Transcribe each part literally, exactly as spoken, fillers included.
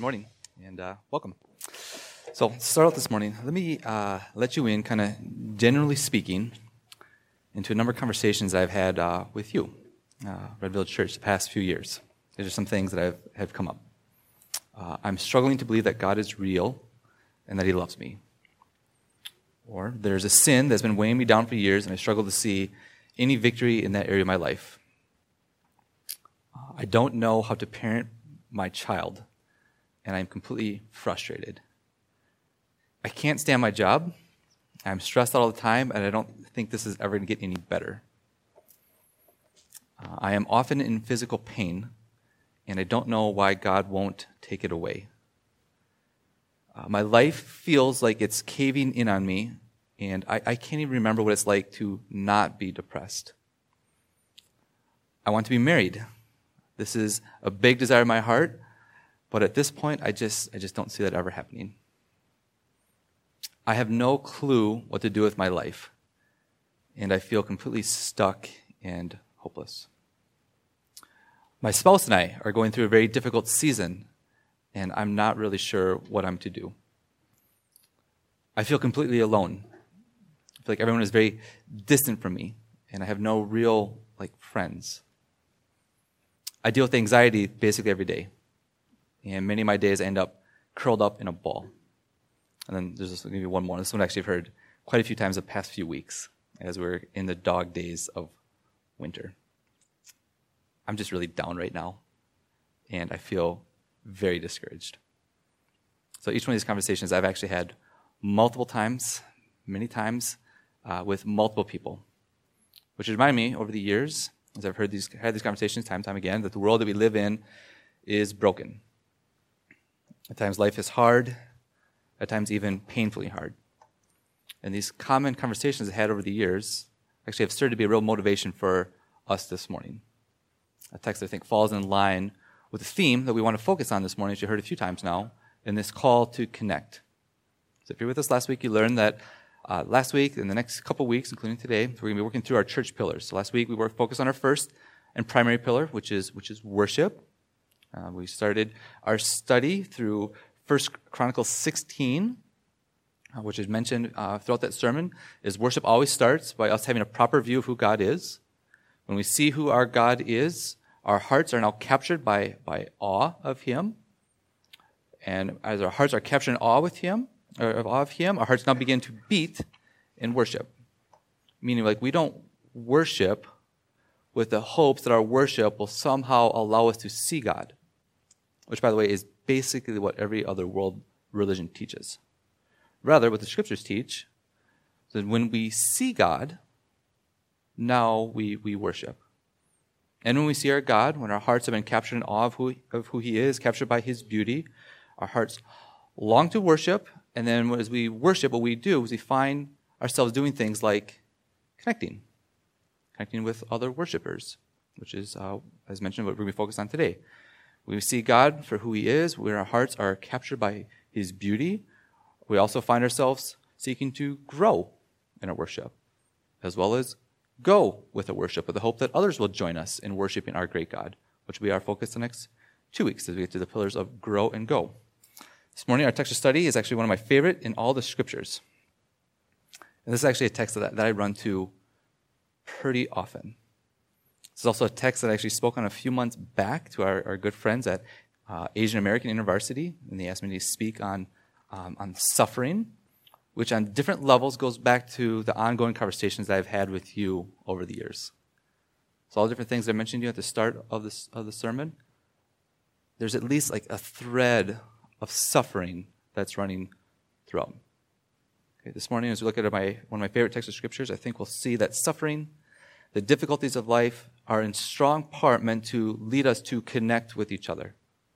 morning, and uh, welcome. So, to start out this morning, let me uh, let you in, kind of generally speaking, into a number of conversations I've had uh, with you, uh, Red Village Church, the past few years. These are some things that I've, have come up. Uh, I'm struggling to believe that God is real and that He loves me. Or there's a sin that's been weighing me down for years, and I struggle to see any victory in that area of my life. Uh, I don't know how to parent my child, and I'm completely frustrated. I can't stand my job. I'm stressed out all the time, and I don't think this is ever going to get any better. Uh, I am often in physical pain, and I don't know why God won't take it away. Uh, my life feels like it's caving in on me, and I, I can't even remember what it's like to not be depressed. I want to be married. This is a big desire in my heart, but at this point, I just I just don't see that ever happening. I have no clue what to do with my life, and I feel completely stuck and hopeless. My spouse and I are going through a very difficult season, and I'm not really sure what I'm to do. I feel completely alone. I feel like everyone is very distant from me, and I have no real like friends. I deal with anxiety basically every day, and many of my days I end up curled up in a ball. And then there's this, maybe one more. This one actually I've heard quite a few times the past few weeks as we're in the dog days of winter. I'm just really down right now, and I feel very discouraged. So each one of these conversations I've actually had multiple times, many times, uh, with multiple people, which remind me over the years, as I've heard these had these conversations time and time again, that the world that we live in is broken. At times life is hard, at times even painfully hard. And these common conversations I've had over the years actually have started to be a real motivation for us this morning. A text I think falls in line with the theme that we want to focus on this morning, as you heard a few times now, in this call to connect. So if you're with us last week, you learned that uh, last week and the next couple weeks, including today, we're going to be working through our church pillars. So last week we were focused on our first and primary pillar, which is which is worship. Uh, we started our study through First Chronicles sixteen, uh, which is mentioned uh, throughout that sermon, is worship always starts by us having a proper view of who God is. When we see who our God is, our hearts are now captured by, by awe of Him. And as our hearts are captured in awe with Him, or of awe of Him, our hearts now begin to beat in worship. Meaning, like, we don't worship with the hopes that our worship will somehow allow us to see God, which, by the way, is basically what every other world religion teaches. Rather, what the Scriptures teach is that when we see God, now we, we worship. And when we see our God, when our hearts have been captured in awe of who, of who He is, captured by His beauty, our hearts long to worship, and then as we worship, what we do is we find ourselves doing things like connecting, connecting with other worshipers, which is, uh, as mentioned, what we're going to focus on today. We see God for who He is, when our hearts are captured by His beauty. We also find ourselves seeking to grow in our worship, as well as go with the worship with the hope that others will join us in worshiping our great God, which will be our focus the next two weeks as we get to the pillars of grow and go. This morning, our text of study is actually one of my favorite in all the Scriptures. And this is actually a text that, that I run to pretty often. This is also a text that I actually spoke on a few months back to our, our good friends at uh, Asian American University, and they asked me to speak on, um, on suffering, which on different levels goes back to the ongoing conversations that I've had with you over the years. So all the different things I mentioned to you at the start of this of the sermon, there's at least like a thread of suffering that's running throughout. Okay, this morning, as we look at my one of my favorite texts of Scriptures, I think we'll see that suffering, the difficulties of life, are in strong part meant to lead us to connect with each other.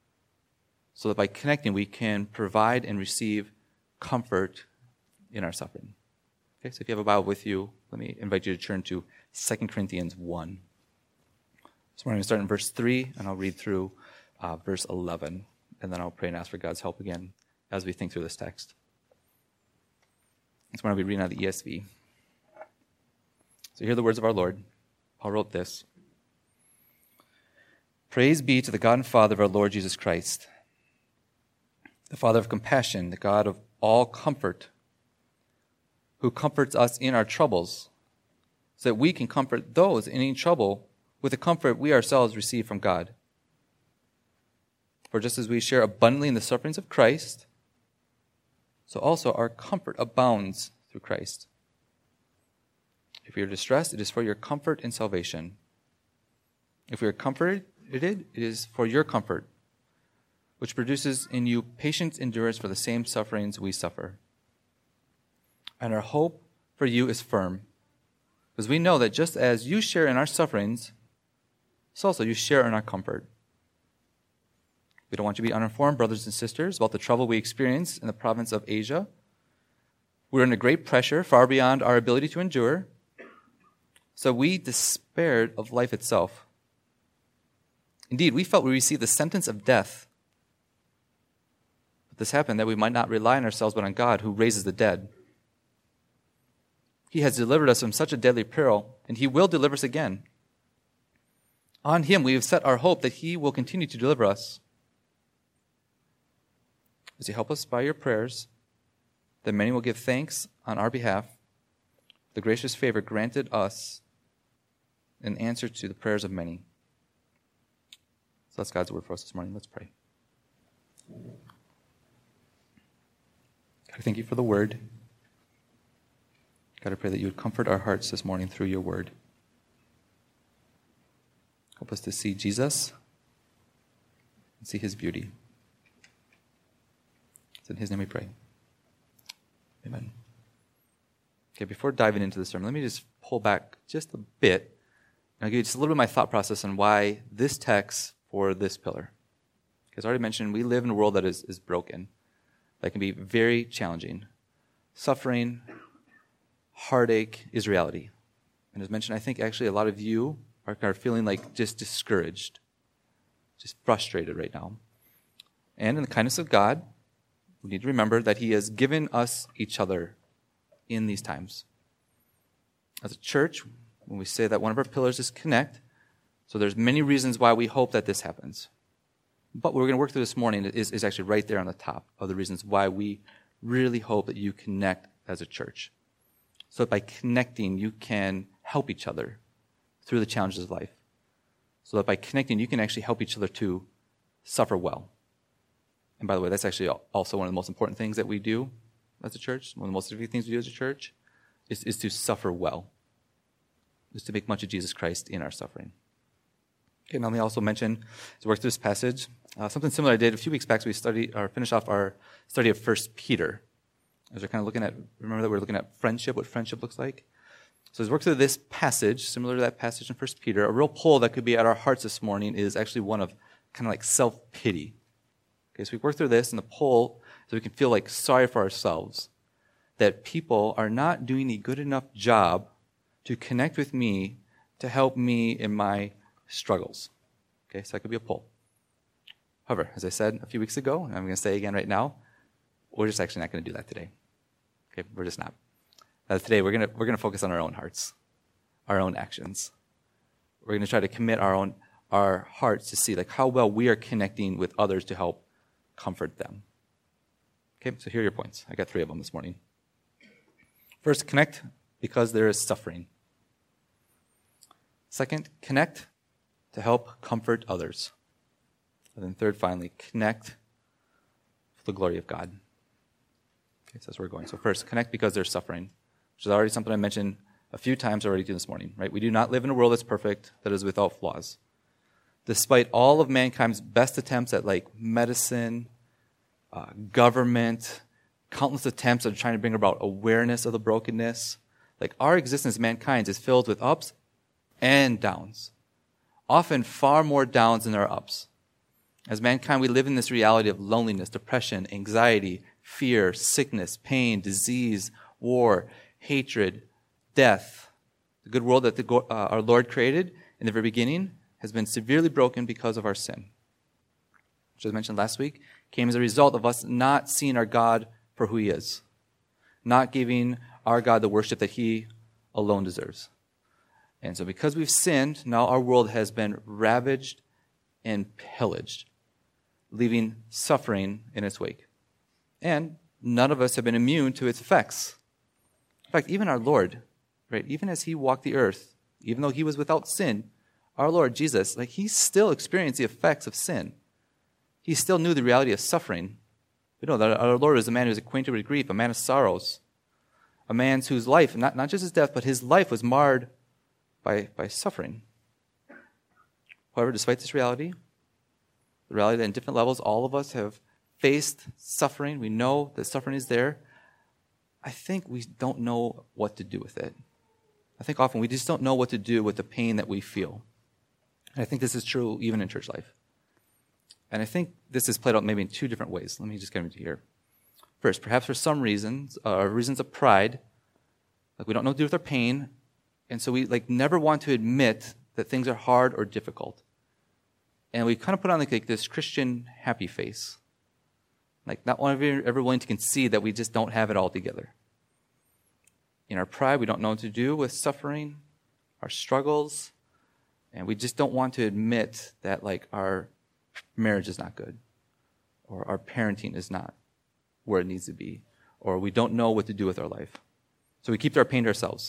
So that by connecting, we can provide and receive comfort in our suffering. Okay, so if you have a Bible with you, let me invite you to turn to Second Corinthians one. This morning, I'm going to start in verse three, and I'll read through uh, verse eleven, and then I'll pray and ask for God's help again as we think through this text. This morning, I'll be reading out of the E S V. So hear the words of our Lord. Paul wrote this: Praise be to the God and Father of our Lord Jesus Christ. the Father of compassion, the God of all comfort, who comforts us in our troubles, so that we can comfort those in any trouble with the comfort we ourselves receive from God. For just as we share abundantly in the sufferings of Christ, so also our comfort abounds through Christ. If we are distressed, it is for your comfort and salvation. If we are comforted, it is for your comfort, which produces in you patient endurance for the same sufferings we suffer. And our hope for you is firm, because we know that just as you share in our sufferings, so also you share in our comfort. We don't want you to be uninformed, brothers and sisters, about the trouble we experience in the province of Asia. We're under great pressure, far beyond our ability to endure, so we despaired of life itself. Indeed, we felt we received the sentence of death. But this happened that we might not rely on ourselves, but on God, who raises the dead. He has delivered us from such a deadly peril, and he will deliver us again. On him we have set our hope that he will continue to deliver us. As you help us by your prayers, that many will give thanks on our behalf, the gracious favor granted us in answer to the prayers of many. So that's God's word for us this morning. Let's pray. God, I thank you for the word. God, I pray that you would comfort our hearts this morning through your word. Help us to see Jesus and see his beauty. It's in his name we pray. Amen. Okay, before diving into the sermon, let me just pull back just a bit, and I'll give you just a little bit of my thought process on why this text for this pillar. As I already mentioned, we live in a world that is, is broken, that can be very challenging. Suffering, heartache is reality. And as mentioned, I think actually a lot of you are, are feeling like just discouraged, just frustrated right now. And in the kindness of God, we need to remember that he has given us each other in these times. As a church, when we say that one of our pillars is connect, so there's many reasons why we hope that this happens. But what we're going to work through this morning is, is actually right there on the top of the reasons why we really hope that you connect as a church. So that by connecting, you can help each other through the challenges of life. So that by connecting, you can actually help each other to suffer well. And by the way, that's actually also one of the most important things that we do as a church. One of the most significant things we do as a church is, is to suffer well, is to make much of Jesus Christ in our suffering. Okay, now let me also mention, to work through this passage, uh, something similar I did a few weeks back. So we studied or finished off our study of First Peter. As we're kind of looking at, remember that we're looking at friendship, what friendship looks like. So as we work through this passage, similar to that passage in First Peter, a real pull that could be at our hearts this morning is actually one of kind of like self-pity. Okay, so we work through this, and the pull so we can feel like sorry for ourselves, that people are not doing a good enough job to connect with me to help me in my struggles. Okay, so that could be a pull. However, as I said a few weeks ago, and I'm going to say again right now, we're just actually not going to do that today. Okay, we're just not. Uh, today, we're going to we're going to focus on our own hearts, our own actions. We're going to try to commit our own our hearts to see like how well we are connecting with others to help comfort them. Okay, so here are your points. I got three of them this morning. First, connect because there is suffering. Second, connect to help comfort others. And then third, finally, connect for the glory of God. Okay, so that's where we're going. So first, connect because there's suffering, which is already something I mentioned a few times already this morning, right? We do not live in a world that's perfect, that is without flaws. Despite all of mankind's best attempts at like medicine, uh, government, countless attempts at trying to bring about awareness of the brokenness, like our existence, mankind, is filled with ups and downs. Often far more downs than there are ups. As mankind, we live in this reality of loneliness, depression, anxiety, fear, sickness, pain, disease, war, hatred, death. The good world that the, uh, our Lord created in the very beginning has been severely broken because of our sin, which, as mentioned last week, came as a result of us not seeing our God for who he is, not giving our God the worship that he alone deserves. And so because we've sinned, now our world has been ravaged and pillaged, leaving suffering in its wake. And none of us have been immune to its effects. In fact, even our Lord, right, even as he walked the earth, even though he was without sin, our Lord Jesus, like he still experienced the effects of sin. He still knew the reality of suffering. We know that our Lord is a man who is acquainted with grief, a man of sorrows, a man whose life, not, not just his death, but his life was marred by, by suffering. However, despite this reality, the reality that in different levels all of us have faced suffering, we know that suffering is there, I think we don't know what to do with it. I think often we just don't know what to do with the pain that we feel. And I think this is true even in church life. And I think this is played out maybe in two different ways. Let me just get into here. First, perhaps for some reasons, uh, reasons of pride, like we don't know what to do with our pain, and so we like never want to admit that things are hard or difficult. And we kind of put on like, like this Christian happy face. Like not one of you ever willing to concede that we just don't have it all together. In our pride, we don't know what to do with suffering, our struggles, and we just don't want to admit that like our marriage is not good, or our parenting is not where it needs to be, or we don't know what to do with our life. So we keep our pain to ourselves,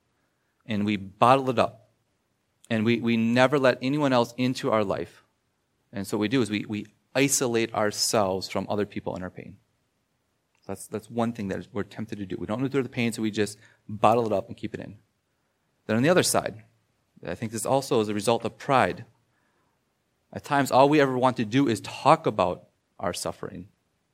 and we bottle it up, and we, we never let anyone else into our life. And so what we do is we, we isolate ourselves from other people in our pain. That's, that's one thing that we're tempted to do. We don't know what to do with the pain, so we just bottle it up and keep it in. Then on the other side, I think this also is a result of pride. At times, all we ever want to do is talk about our suffering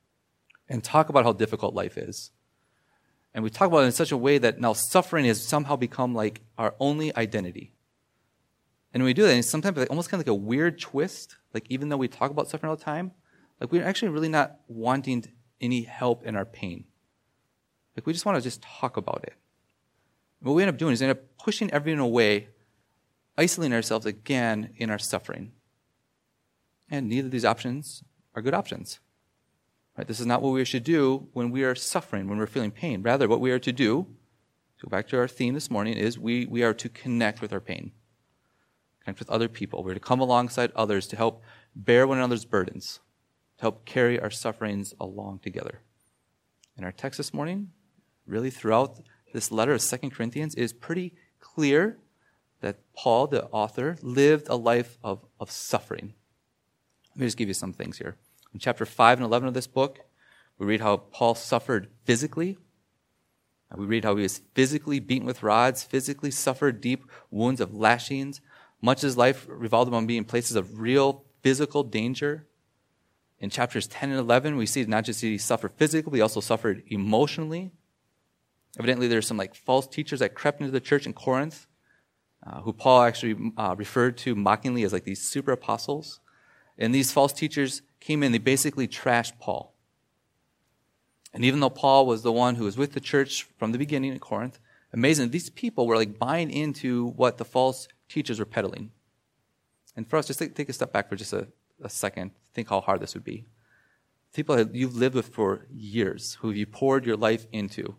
and talk about how difficult life is. And we talk about it in such a way that now suffering has somehow become like our only identity. And when we do that, it's sometimes like almost kind of like a weird twist. Like even though we talk about suffering all the time, like we're actually really not wanting any help in our pain. Like we just want to just talk about it. And what we end up doing is end up pushing everyone away, isolating ourselves again in our suffering. And neither of these options are good options. Right? This is not what we should do when we are suffering, when we're feeling pain. Rather, what we are to do, to go back to our theme this morning, is we, we are to connect with our pain. Connect with other people. We're to come alongside others to help bear one another's burdens, to help carry our sufferings along together. And our text this morning, really throughout this letter of Second Corinthians, is pretty clear that Paul, the author, lived a life of, of suffering. Let me just give you some things here. In chapter five and eleven of this book, we read how Paul suffered physically. We read how he was physically beaten with rods, physically suffered deep wounds of lashings. Much of his life revolved around being in places of real physical danger. In chapters ten and eleven, we see not just did he suffer physically, but he also suffered emotionally. Evidently, there's some like false teachers that crept into the church in Corinth, uh, who Paul actually uh, referred to mockingly as like these super apostles. And these false teachers came in, they basically trashed Paul. And even though Paul was the one who was with the church from the beginning in Corinth, amazing, these people were like buying into what the false teachers were peddling. And for us, just take, take a step back for just a, a second, think how hard this would be. People that you've lived with for years, who you poured your life into,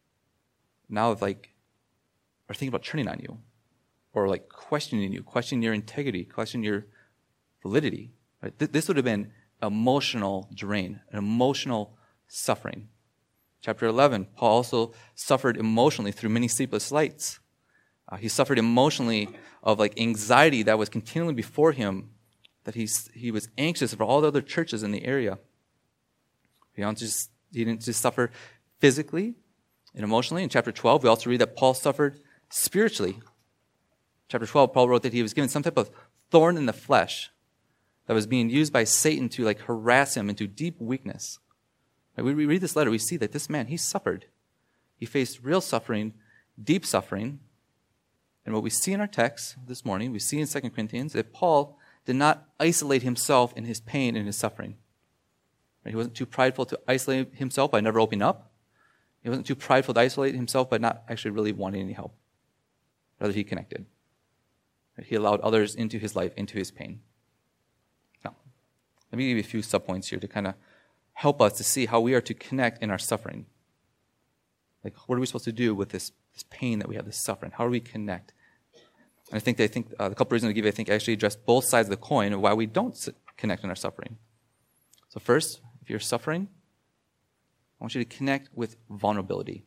now like are thinking about turning on you, or like questioning you, questioning your integrity, questioning your validity. Right? Th- this would have been emotional drain, an emotional suffering. Chapter eleven, Paul also suffered emotionally through many sleepless nights. Uh, he suffered emotionally of like anxiety that was continually before him, that he's, he was anxious for all the other churches in the area. He didn't just, he didn't just suffer physically and emotionally. In chapter twelve, we also read that Paul suffered spiritually. Chapter twelve, Paul wrote that he was given some type of thorn in the flesh that was being used by Satan to like harass him into deep weakness. Right? We read this letter, we see that this man, he suffered. He faced real suffering, deep suffering. And what we see in our text this morning, we see in Second Corinthians, that Paul did not isolate himself in his pain and his suffering. Right? He wasn't too prideful to isolate himself by never opening up. He wasn't too prideful to isolate himself by not actually really wanting any help. Rather, he connected. Right? He allowed others into his life, into his pain. Now, let me give you a few subpoints here to kind of help us to see how we are to connect in our suffering. Like, what are we supposed to do with this, this pain that we have, this suffering? How do we connect? And I think they think uh, the couple reasons I give you, I think, actually address both sides of the coin of why we don't connect in our suffering. So first, if you're suffering, I want you to connect with vulnerability.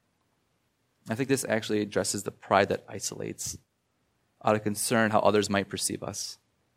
I think this actually addresses the pride that isolates, out of concern how others might perceive us.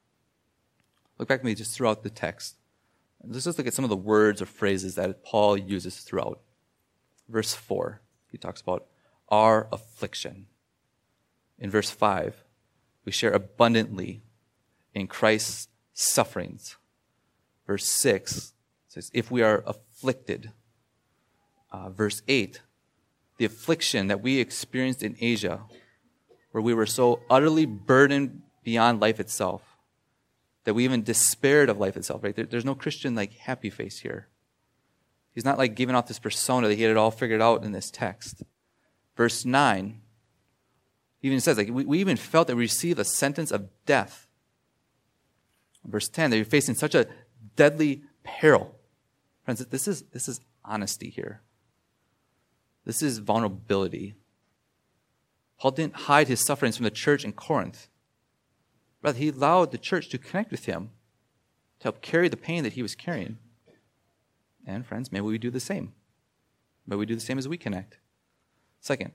Look back at me just throughout the text. Let's just look at some of the words or phrases that Paul uses throughout. Verse four, he talks about our affliction. In verse five, we share abundantly in Christ's sufferings. Verse six says, if we are afflicted. Uh, verse eight, the affliction that we experienced in Asia, where we were so utterly burdened beyond life itself, that we even despaired of life itself, right? There, there's no Christian, like, happy face here. He's not, like, giving off this persona that he had it all figured out in this text. Verse nine even says, like, we, we even felt that we received a sentence of death. Verse ten, that you're facing such a deadly peril. Friends, this is, this is honesty here. This is vulnerability. Paul didn't hide his sufferings from the church in Corinth. Rather, he allowed the church to connect with him, to help carry the pain that he was carrying. And friends, maybe we do the same. Maybe we do the same as we connect. Second,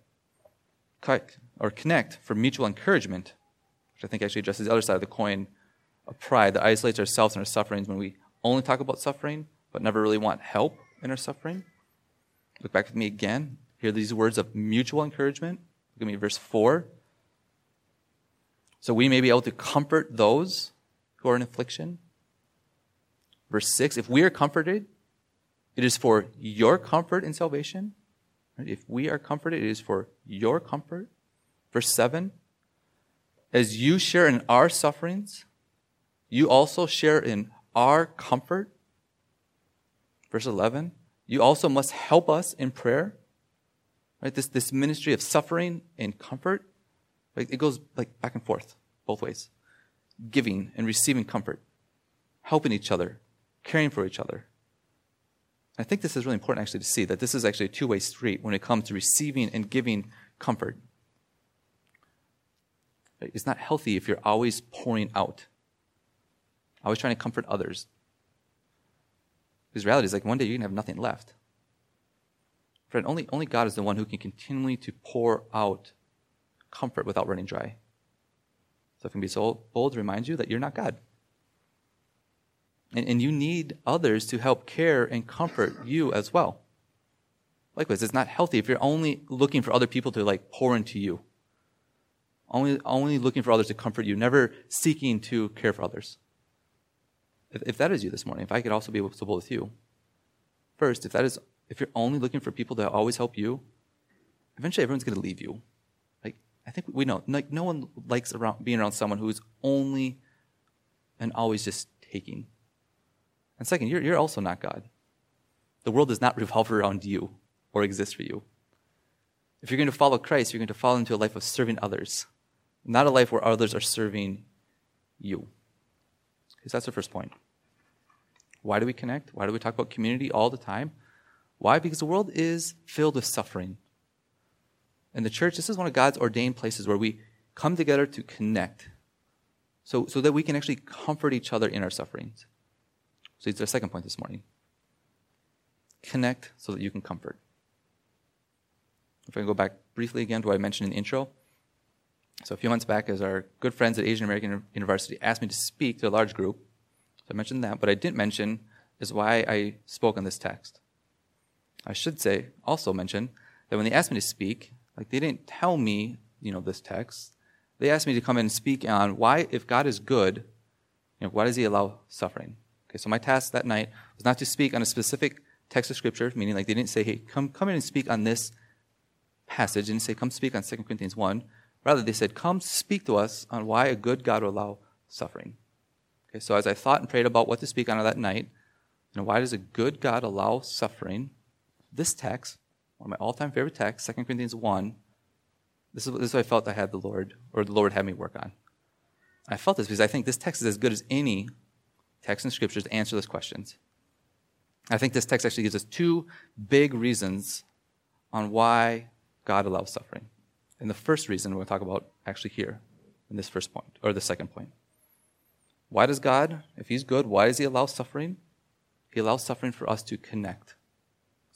or connect for mutual encouragement, which I think actually addresses the other side of the coin of pride that isolates ourselves and our sufferings when we only talk about suffering, but never really want help in our suffering. Look back with me again. Hear these words of mutual encouragement. Look at me, verse four. So we may be able to comfort those who are in affliction. Verse six, if we are comforted, it is for your comfort and salvation. If we are comforted, it is for your comfort. Verse seven, as you share in our sufferings, you also share in our comfort. Verse eleven, you also must help us in prayer. Right? This, this ministry of suffering and comfort, like, it goes like back and forth, both ways. Giving and receiving comfort, helping each other, caring for each other. I think this is really important actually to see that this is actually a two-way street when it comes to receiving and giving comfort. It's not healthy if you're always pouring out, always trying to comfort others. Because reality is like one day you're going to have nothing left. Friend, only, only God is the one who can continually to pour out comfort without running dry. So I can be so bold to remind you that you're not God. And, and you need others to help care and comfort you as well. Likewise, it's not healthy if you're only looking for other people to like pour into you. Only, only looking for others to comfort you, never seeking to care for others. If, if that is you this morning, if I could also be able to bold with you. First, if that is, if you're only looking for people to always help you, eventually everyone's going to leave you. Like, I think we know, like, no one likes around, being around someone who's only and always just taking. And second, you're, you're also not God. The world does not revolve around you or exist for you. If you're going to follow Christ, you're going to fall into a life of serving others, not a life where others are serving you. Because that's the first point. Why do we connect? Why do we talk about community all the time? Why? Because the world is filled with suffering. And the church, this is one of God's ordained places where we come together to connect so, so that we can actually comfort each other in our sufferings. So it's our second point this morning. Connect so that you can comfort. If I go back briefly again to what I mentioned in the intro. So a few months back, as our good friends at Asian American University asked me to speak to a large group, so I mentioned that. What I didn't mention is why I spoke on this text. I should say, also mention, that when they asked me to speak, like they didn't tell me, you know, this text. They asked me to come in and speak on why, if God is good, you know, why does he allow suffering? Okay, so my task that night was not to speak on a specific text of Scripture, meaning like they didn't say, hey, come, come in and speak on this passage. They didn't say, come speak on Second Corinthians one. Rather, they said, come speak to us on why a good God will allow suffering. Okay, so as I thought and prayed about what to speak on that night, you know, why does a good God allow suffering? This text, one of my all-time favorite texts, Second Corinthians one, this is, this is what I felt I had the Lord, or the Lord had me work on. I felt this because I think this text is as good as any text in Scripture to answer those questions. I think this text actually gives us two big reasons on why God allows suffering. And the first reason we're going to talk about actually here in this first point, or the second point. Why does God, if he's good, why does he allow suffering? He allows suffering for us to connect.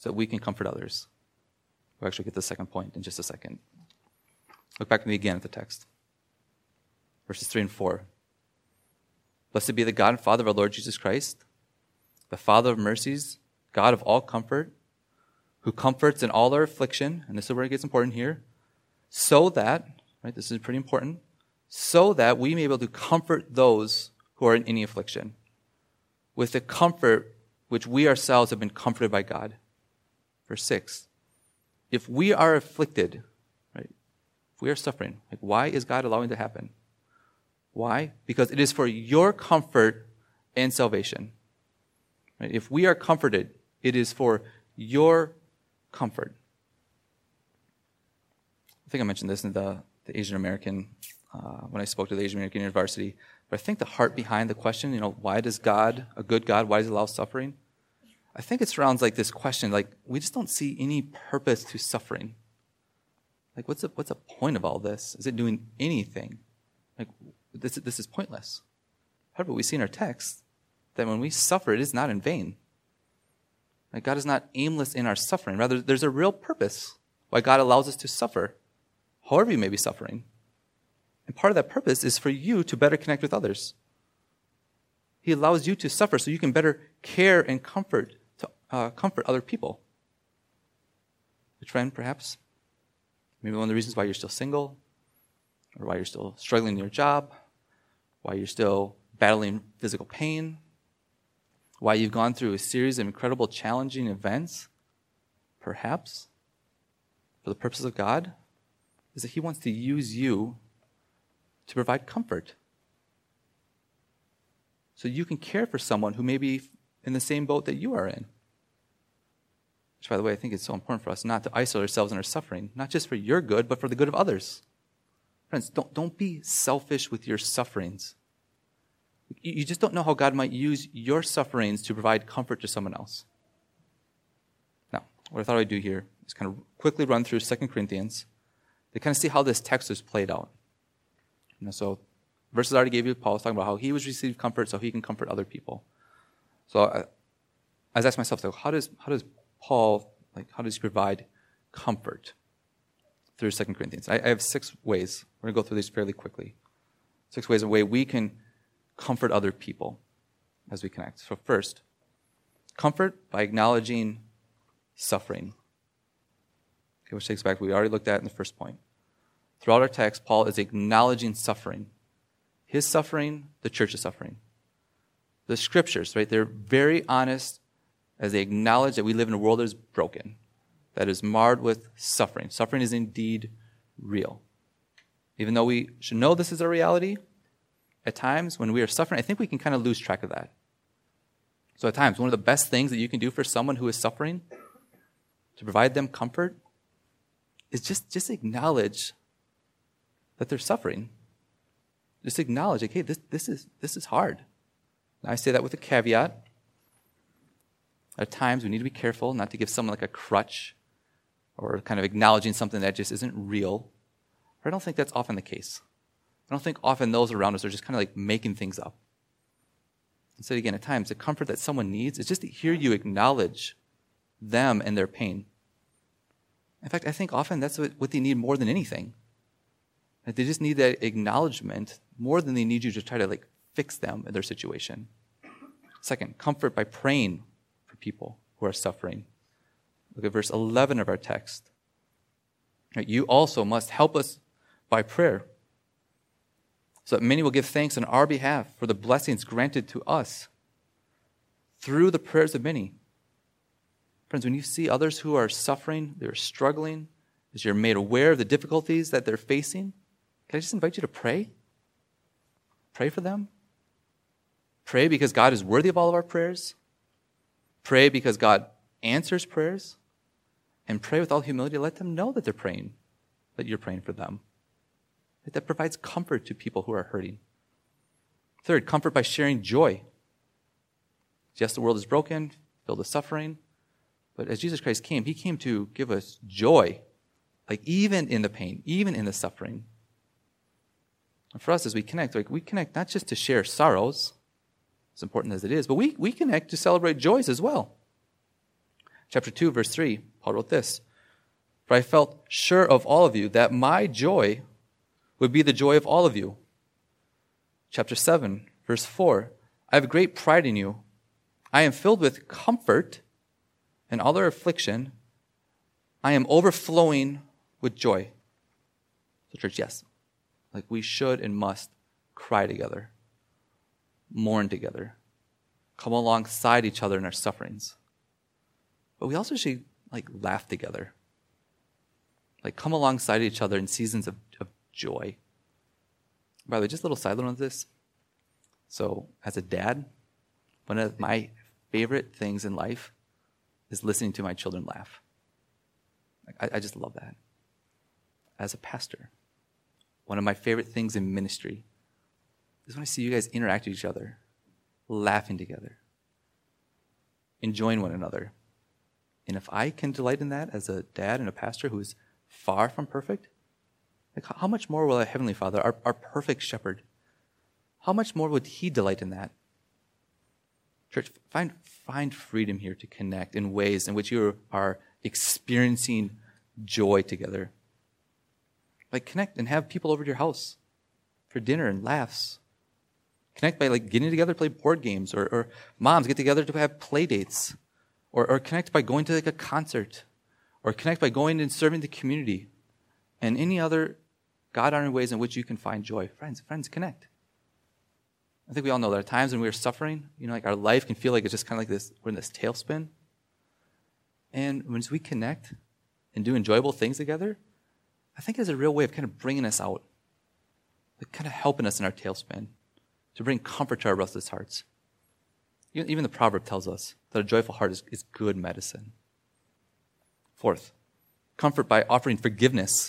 so that we can comfort others. We'll actually get to the second point in just a second. Look back with me again at the text. Verses three and four. Blessed be the God and Father of our Lord Jesus Christ, the Father of mercies, God of all comfort, who comforts in all our affliction, and this is where it gets important here, so that, right, this is pretty important, so that we may be able to comfort those who are in any affliction, with the comfort which we ourselves have been comforted by God. Verse six. If we are afflicted, right, if we are suffering, like why is God allowing it to happen? Why? Because it is for your comfort and salvation. Right? If we are comforted, it is for your comfort. I think I mentioned this in the, the Asian American, uh, when I spoke to the Asian American University, but I think the heart behind the question, you know, why does God, a good God, why does he allow suffering? I think it surrounds like this question, like we just don't see any purpose to suffering. Like what's the, what's the point of all this? Is it doing anything? Like this, this is pointless. However, we see in our text that when we suffer, it is not in vain. Like God is not aimless in our suffering. Rather, there's a real purpose why God allows us to suffer, however you may be suffering. And part of that purpose is for you to better connect with others. He allows you to suffer so you can better care and comfort to uh, comfort other people. A friend, perhaps. Maybe one of the reasons why you're still single, or why you're still struggling in your job, why you're still battling physical pain, why you've gone through a series of incredible challenging events, perhaps, for the purpose of God, is that he wants to use you to provide comfort. So you can care for someone who may be in the same boat that you are in. Which, by the way, I think it's so important for us not to isolate ourselves in our suffering, not just for your good, but for the good of others. Friends, don't, don't be selfish with your sufferings. You, you just don't know how God might use your sufferings to provide comfort to someone else. Now, what I thought I'd do here is kind of quickly run through Second Corinthians to kind of see how this text is played out. You know, so verses I already gave you, Paul was talking about how he was received comfort so he can comfort other people. So I, I was asking myself, so how does how does Paul, like, how does he provide comfort through Second Corinthians? I, I have six ways. We're going to go through these fairly quickly. Six ways, a way we can comfort other people as we connect. So first, comfort by acknowledging suffering. Okay, which takes back what we already looked at in the first point. Throughout our text, Paul is acknowledging suffering. His suffering, the church's suffering. The scriptures, right, they're very honest as they acknowledge that we live in a world that is broken, that is marred with suffering. Suffering is indeed real. Even though we should know this is a reality, at times when we are suffering, I think we can kind of lose track of that. So at times, one of the best things that you can do for someone who is suffering, to provide them comfort, is just, just acknowledge that they're suffering. Just acknowledge, like, hey, this, this is this is hard. And I say that with a caveat. At times, we need to be careful not to give someone like a crutch or kind of acknowledging something that just isn't real. But I don't think that's often the case. I don't think often those around us are just kind of like making things up. Instead, again, at times, the comfort that someone needs is just to hear you acknowledge them and their pain. In fact, I think often that's what, what they need more than anything. That they just need that acknowledgement more than they need you to try to like fix them and their situation. Second, comfort by praying for people who are suffering. Look at verse eleven of our text. Right, you also must help us by prayer, so that many will give thanks on our behalf for the blessings granted to us through the prayers of many. Friends, when you see others who are suffering, they're struggling, as you're made aware of the difficulties that they're facing, can I just invite you to pray? Pray for them. Pray because God is worthy of all of our prayers. Pray because God answers prayers. And pray with all humility. Let them know that they're praying, that you're praying for them. That provides comfort to people who are hurting. Third, comfort by sharing joy. Yes, the world is broken, filled with suffering. But as Jesus Christ came, he came to give us joy, like even in the pain, even in the suffering. And for us, as we connect, like we connect not just to share sorrows, as important as it is, but we, we connect to celebrate joys as well. Chapter two, verse three, Paul wrote this, "For I felt sure of all of you that my joy would be the joy of all of you." Chapter seven, verse four, "I have great pride in you. I am filled with comfort and all their affliction. I am overflowing with joy." So church, yes, like we should and must cry together, mourn together, come alongside each other in our sufferings. But we also should like laugh together, like come alongside each other in seasons of, of joy. By the way, just a little side note on this. So as a dad, one of my favorite things in life is listening to my children laugh. I, I just love that. As a pastor, one of my favorite things in ministry is when I see you guys interact with each other, laughing together, enjoying one another. And if I can delight in that as a dad and a pastor who is far from perfect, like how much more will our Heavenly Father, our, our perfect shepherd, how much more would he delight in that? Church, find, find freedom here to connect in ways in which you are experiencing joy together. Like connect and have people over to your house for dinner and laughs. Connect by like getting together to play board games, or, or moms get together to have play dates, or, or connect by going to like a concert, or connect by going and serving the community, and any other God-honoring ways in which you can find joy. Friends, friends, connect. I think we all know there are times when we're suffering, you know, like our life can feel like it's just kind of like this, we're in this tailspin. And when we connect and do enjoyable things together, I think it's a real way of kind of bringing us out, like kind of helping us in our tailspin, to bring comfort to our restless hearts. Even the proverb tells us that a joyful heart is, is good medicine. Fourth, comfort by offering forgiveness.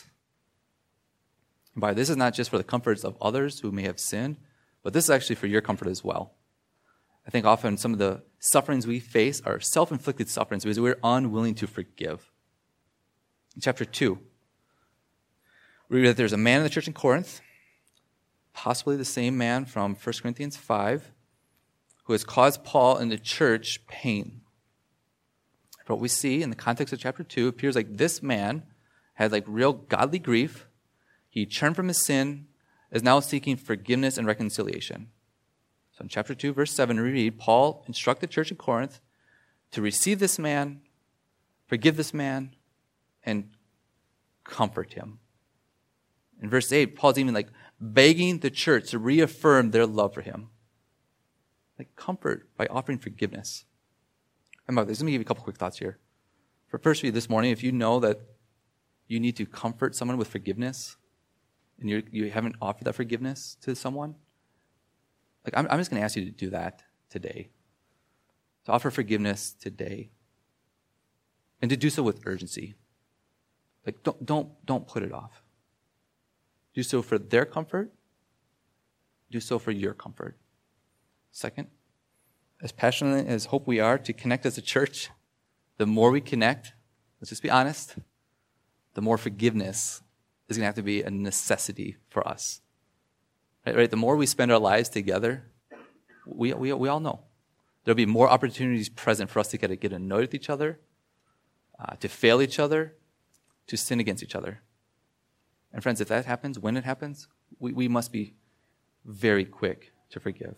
And by this is not just for the comforts of others who may have sinned, but this is actually for your comfort as well. I think often some of the sufferings we face are self-inflicted sufferings because we're unwilling to forgive. In chapter two, we read that there's a man in the church in Corinth, possibly the same man from First Corinthians five, who has caused Paul and the church pain. What we see in the context of chapter two appears like this man had like real godly grief. He turned from his sin, is now seeking forgiveness and reconciliation. So in chapter two, verse seven, we read, Paul instructed the church in Corinth to receive this man, forgive this man, and comfort him. In verse eight, Paul's even like begging the church to reaffirm their love for him. Like comfort by offering forgiveness. And by this, let me give you a couple quick thoughts here. For first of you this morning, if you know that you need to comfort someone with forgiveness, and you you haven't offered that forgiveness to someone, like I'm, I'm just going to ask you to do that today. To offer forgiveness today. And to do so with urgency. Like don't don't don't put it off. Do so for their comfort. Do so for your comfort. Second, as passionate as hope we are to connect as a church, the more we connect, let's just be honest, the more forgiveness is going to have to be a necessity for us. Right? right? The more we spend our lives together, we, we, we all know there'll be more opportunities present for us to get, to get annoyed with each other, uh, to fail each other, to sin against each other. And friends, if that happens, when it happens, we, we must be very quick to forgive.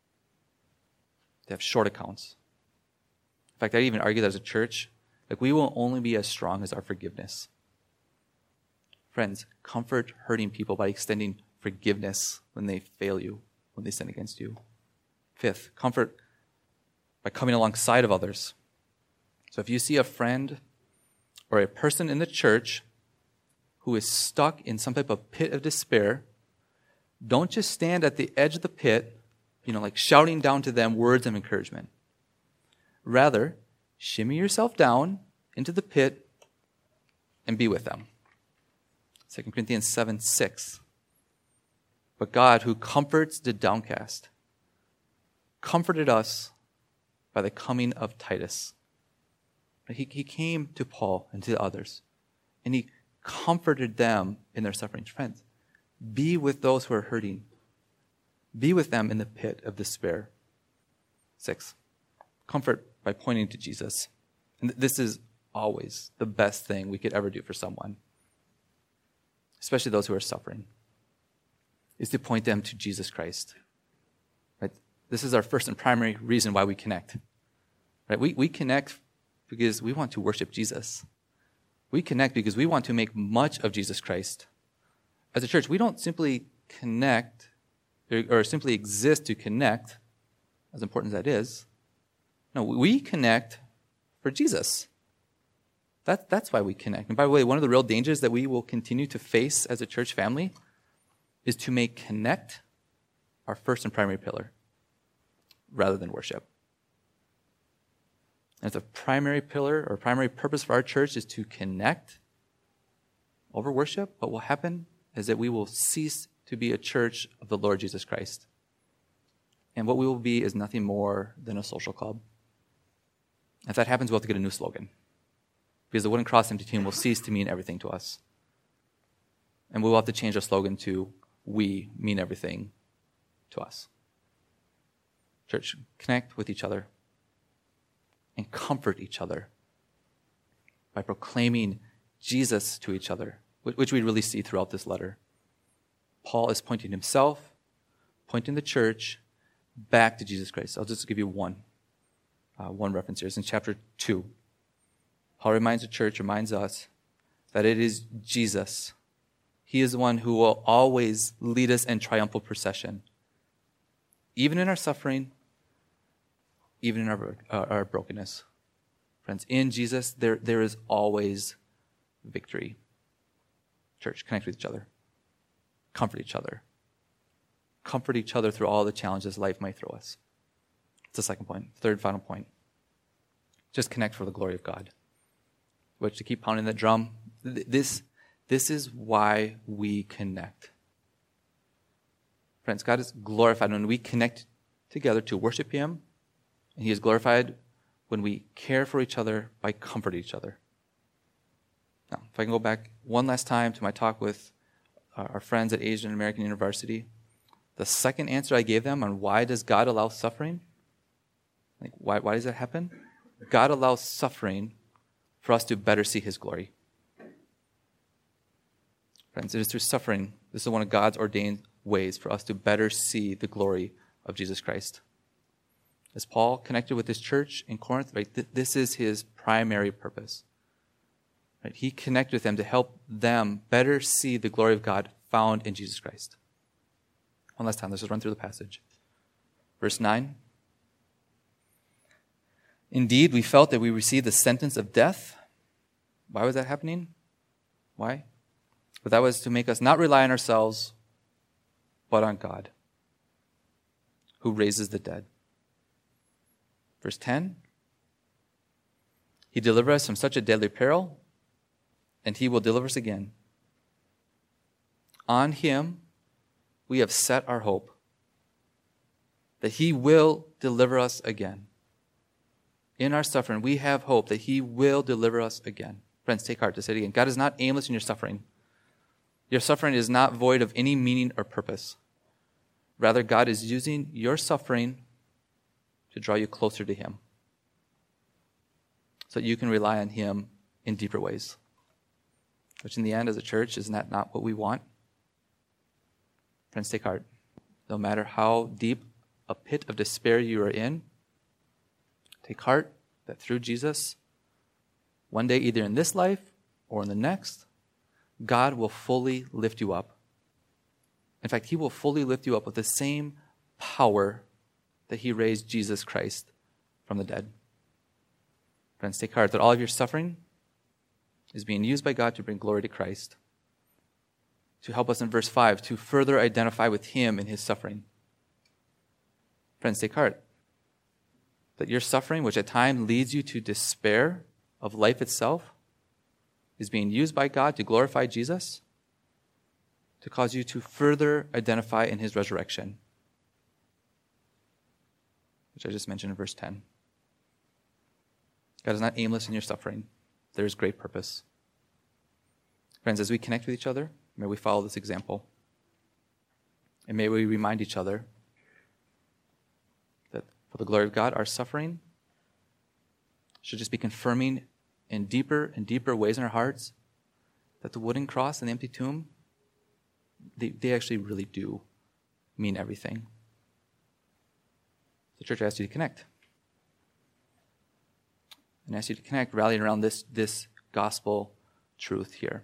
To have short accounts. In fact, I'd even argue that as a church, like we will only be as strong as our forgiveness. Friends, comfort hurting people by extending forgiveness when they fail you, when they sin against you. Fifth, comfort by coming alongside of others. So if you see a friend or a person in the church who is stuck in some type of pit of despair, don't just stand at the edge of the pit, you know, like shouting down to them words of encouragement. Rather, shimmy yourself down into the pit and be with them. Second Corinthians seven six. But God, who comforts the downcast, comforted us by the coming of Titus. He, he came to Paul and to others, and he comforted them in their sufferings. Friends, be with those who are hurting. Be with them in the pit of despair. Six, comfort by pointing to Jesus. And this is always the best thing we could ever do for someone, especially those who are suffering, is to point them to Jesus Christ. Right? This is our first and primary reason why we connect. Right? We, we connect because we want to worship Jesus. We connect because we want to make much of Jesus Christ. As a church, we don't simply connect or, or simply exist to connect, as important as that is. No, we connect for Jesus. That, that's why we connect. And by the way, one of the real dangers that we will continue to face as a church family is to make connect our first and primary pillar rather than worship. And the primary pillar or primary purpose for our church is to connect over worship. What will happen is that we will cease to be a church of the Lord Jesus Christ. And what we will be is nothing more than a social club. If that happens, we'll have to get a new slogan. Because the Wooden Cross Empty Team will cease to mean everything to us. And we will have to change our slogan to, we mean everything to us. Church, connect with each other and comfort each other by proclaiming Jesus to each other, which we really see throughout this letter. Paul is pointing himself, pointing the church back to Jesus Christ. I'll just give you one, uh, one reference here. It's in chapter two. Paul reminds the church, reminds us that it is Jesus. He is the one who will always lead us in triumphal procession, even in our suffering, even in our, uh, our brokenness. Friends, in Jesus, there, there is always victory. Church, connect with each other. Comfort each other. Comfort each other through all the challenges life might throw us. It's the second point. Third, final point. Just connect for the glory of God. Which, to keep pounding that drum, this, this is why we connect. Friends, God is glorified when we connect together to worship Him, and He is glorified when we care for each other by comforting each other. Now, if I can go back one last time to my talk with our friends at Asian American University, the second answer I gave them on why does God allow suffering, like why, why does that happen? God allows suffering for us to better see His glory. Friends, it is through suffering, this is one of God's ordained ways for us to better see the glory of Jesus Christ. As Paul connected with this church in Corinth, right, th- this is his primary purpose. Right? He connected with them to help them better see the glory of God found in Jesus Christ. One last time, let's just run through the passage. Verse nine. Indeed, we felt that we received the sentence of death. Why was that happening? Why? But that was to make us not rely on ourselves, but on God, who raises the dead. Verse ten. He delivered us from such a deadly peril, and He will deliver us again. On Him we have set our hope, that He will deliver us again. In our suffering, we have hope that He will deliver us again. Friends, take heart to say it again. God is not aimless in your suffering. Your suffering is not void of any meaning or purpose. Rather, God is using your suffering to draw you closer to Him, so that you can rely on Him in deeper ways. Which in the end, as a church, isn't that not what we want? Friends, take heart. No matter how deep a pit of despair you are in, take heart that through Jesus, one day, either in this life or in the next, God will fully lift you up. In fact, He will fully lift you up with the same power that He raised Jesus Christ from the dead. Friends, take heart that all of your suffering is being used by God to bring glory to Christ, to help us in verse five, to further identify with Him in His suffering. Friends, take heart that your suffering, which at times leads you to despair of life itself, is being used by God to glorify Jesus, to cause you to further identify in His resurrection, which I just mentioned in verse ten. God is not aimless in your suffering. There is great purpose. Friends, as we connect with each other, may we follow this example. And may we remind each other that for the glory of God, our suffering should just be confirming in deeper and deeper ways in our hearts that the wooden cross and the empty tomb, they, they actually really do mean everything. The church asks you to connect. And asks you to connect, rallying around this, this gospel truth here.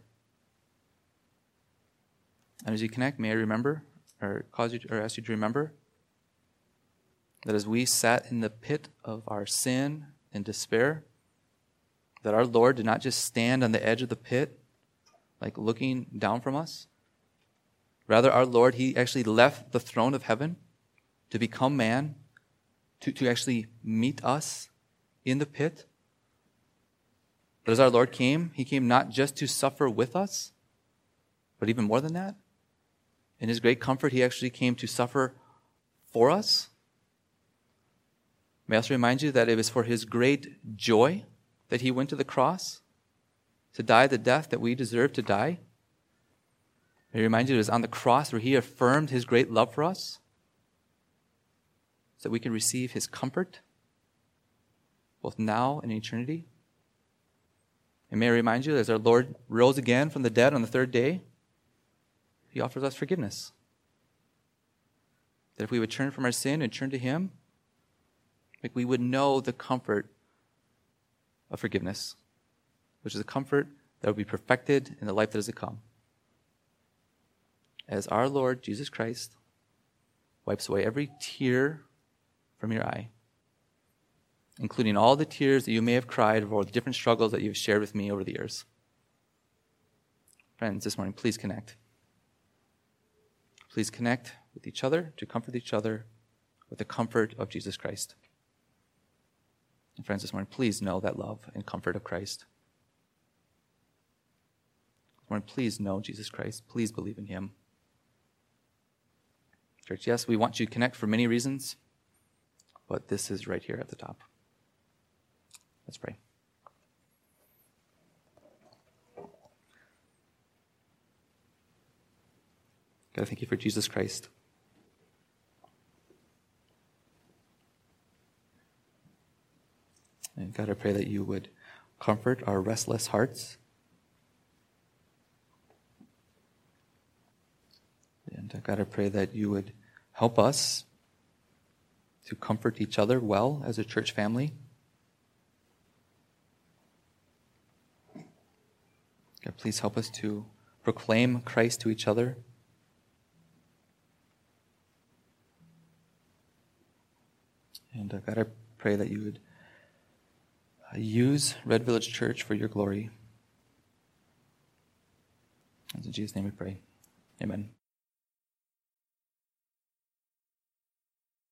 And as you connect, may I remember, or cause you, or ask you to remember, that as we sat in the pit of our sin and despair, that our Lord did not just stand on the edge of the pit, like looking down from us. Rather, our Lord, he actually left the throne of heaven to become man, to, to actually meet us in the pit. But as our Lord came, he came not just to suffer with us, but even more than that. In his great comfort, he actually came to suffer for us. May I also remind you that it was for his great joy that he went to the cross, to die the death that we deserve to die. May I remind you it was on the cross where he affirmed his great love for us, so that we can receive his comfort, both now and in eternity. And may I remind you, as our Lord rose again from the dead on the third day, he offers us forgiveness. That if we would turn from our sin and turn to him, like we would know the comfort of forgiveness, which is a comfort that will be perfected in the life that is to come. As our Lord Jesus Christ wipes away every tear from your eye, including all the tears that you may have cried over all the different struggles that you've shared with me over the years. Friends, this morning, please connect. Please connect with each other to comfort each other with the comfort of Jesus Christ. And friends, this morning, please know that love and comfort of Christ. This morning, please know Jesus Christ. Please believe in him. Church, yes, we want you to connect for many reasons, but this is right here at the top. Let's pray. God, I thank you for Jesus Christ. And God, I pray that you would comfort our restless hearts. And God, I pray that you would help us to comfort each other well as a church family. God, please help us to proclaim Christ to each other. And uh, God, I pray that you would uh, use Red Village Church for your glory. And in Jesus' name we pray. Amen.